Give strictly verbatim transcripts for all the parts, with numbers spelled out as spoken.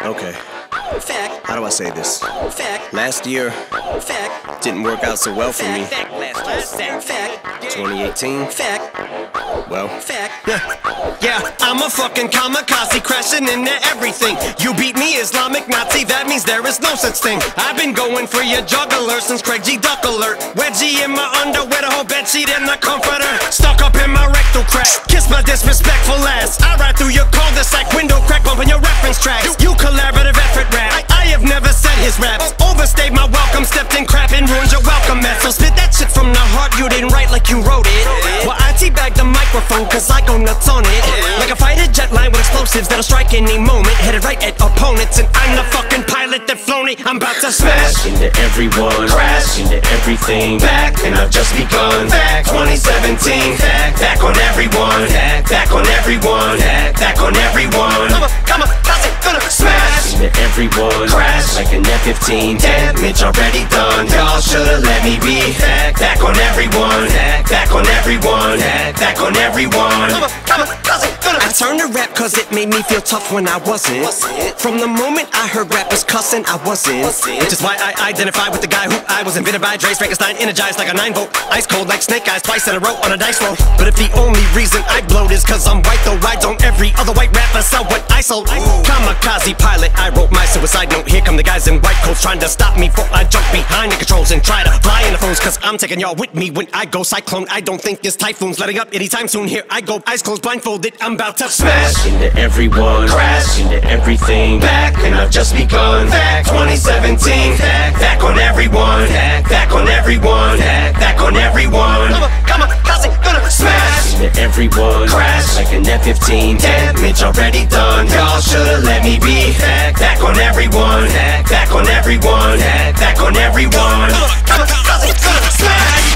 Okay. Fact. How do I say this? Fact. Last year Fact. didn't work out so well for me. Fact. Fact. Fact. twenty eighteen. Fact. Well. Fact. Yeah, I'm a fucking kamikaze crashing into everything. You beat me, Islamic Nazi, that means there is no such thing. I've been going for your juggler since Craig G. Duck Alert. Wedgie in my underwear, the whole bedsheet and the comforter. Stuck up in my rectal crack, kiss my disrespectful ass. I ride through your cul-de-sac window crack, bumping your reference tracks. You collaborative effort rap, I, I have never said his raps. Overstayed my welcome, stepped in crap and ruined your welcome mess. So spit that shit from the heart, you didn't write like you wrote it. Well, I teabag the microphone cause I go nuts on it. Like a fighter jet line with explosives that'll strike any moment. Headed right at opponents and I'm the fucking pilot that flown it. I'm about to smash into everyone, crash into everything. Back and I've just begun. Back twenty seventeen. Back, back on everyone. Back, back on everyone. Back, back on everyone. Come on, come on, how's it gonna smash into everyone, crash like an F fifteen. Damage already done. Y'all should've let me be. Back, back on everyone. Back, back on everyone. Back, back on everyone. Come on, come on, how's it gonna I turned to rap cause it made me feel tough when I wasn't. From the moment I heard rappers cussing, I wasn't. Which is why I identify with the guy who I was invented by. Dre Frankenstein, energized like a nine volt. Ice cold like snake eyes, twice in a row on a dice roll. But if the only reason I blowed is cause I'm white, though why don't every other white rapper sell what I sold? Kamikaze pilot, I wrote my suicide note. Here come the guys in white coats trying to stop me before I jump behind the controls and try to fly in the phones. Cause I'm taking y'all with me when I go cyclone. I don't think this typhoon's letting up anytime soon. Here I go, eyes closed, blindfolded, I'm about to smash into everyone, crash into everything. Back and I've just begun. Back twenty seventeen. Back, back on everyone. Back, back on everyone. Back, back on everyone. Come on, come on, how's it gonna smash into everyone, crash like an F fifteen. Damage already done. Y'all should've let me be. Back, back on everyone. Back, back on everyone. Back, back on everyone. Come on, come on, how's it gonna smash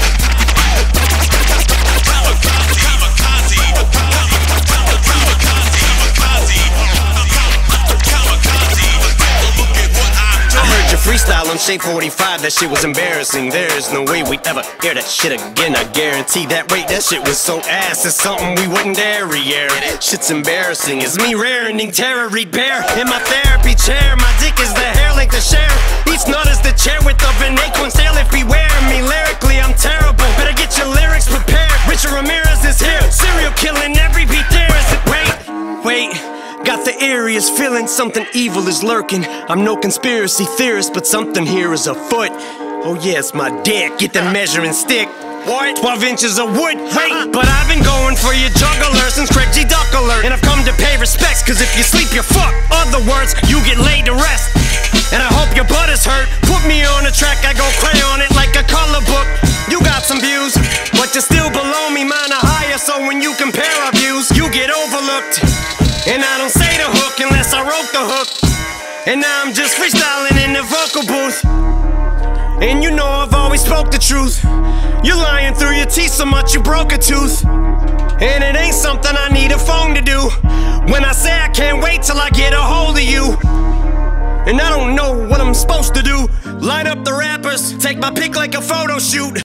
freestyle on Shape forty-five, that shit was embarrassing. There's no way we'd ever hear that shit again. I guarantee that rate, that shit was so ass. It's something we wouldn't dare re-air. Shit's embarrassing. It's me rearing terror, read bear in my therapy chair. My dick is the hair length to share. Each nut is the chair width of an acorn tail. If beware me lyrically, I'm terrible. Better get your lyrics prepared. Richard Ramirez is here, serial killing every beat there. Is it? Wait, wait. Got the eeriest feeling something evil is lurking. I'm no conspiracy theorist, but something here is afoot. Oh yeah, it's my dick. Get the measuring stick. What? twelve inches of wood. Wait, but I've been going for your juggler since Craig G. Duck Alert. And I've come to pay respects, cause if you sleep, you're fucked. Other words, you get laid to rest. And I hope your butt is hurt. Put me on a track, I go crayon it like a color book. You got some views, but you're still below me, mine are higher. So when you compare our views, you get overlooked. And I don't say the hook unless I wrote the hook. And now I'm just freestyling in the vocal booth. And you know I've always spoke the truth. You're lying through your teeth so much you broke a tooth. And it ain't something I need a phone to do. When I say I can't wait till I get a hold of you. And I don't know what I'm supposed to do. Line up the rappers, take my pick like a photo shoot.